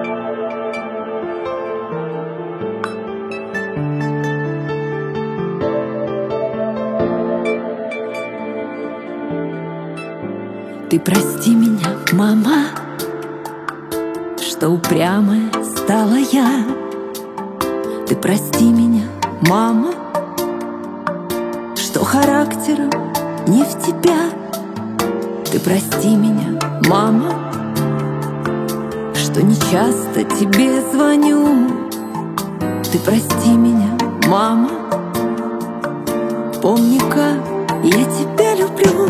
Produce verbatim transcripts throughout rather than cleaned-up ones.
Ты прости меня, мама, что упрямая стала я. Ты прости меня, мама, что характером не в тебя. Ты прости меня, мама, что не часто тебе звоню. Ты прости меня, мама, помни-ка, я тебя люблю.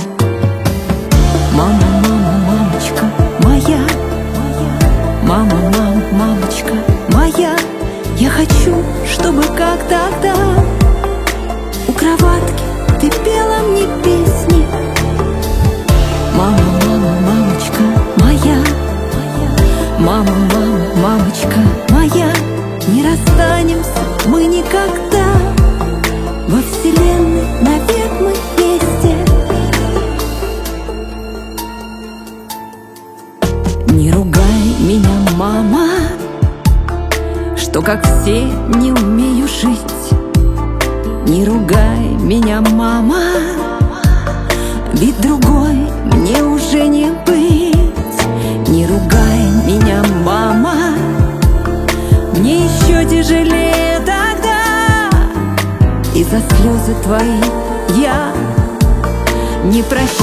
Мама, мама, мамочка моя, мама, мама, мамочка моя, я хочу, чтобы как тогда у кроватки ты пела мне песни. Мама, мама, мамочка моя, мама, мама, мамочка моя, не расстанемся мы никогда, во вселенной навек мы вместе. Не ругай меня, мама, что как все не умею жить. Не ругай меня, мама, ведь другой мне уже не быть. Не ругай меня, мама, мне еще тяжелее тогда, и за слезы твои я не прощаю.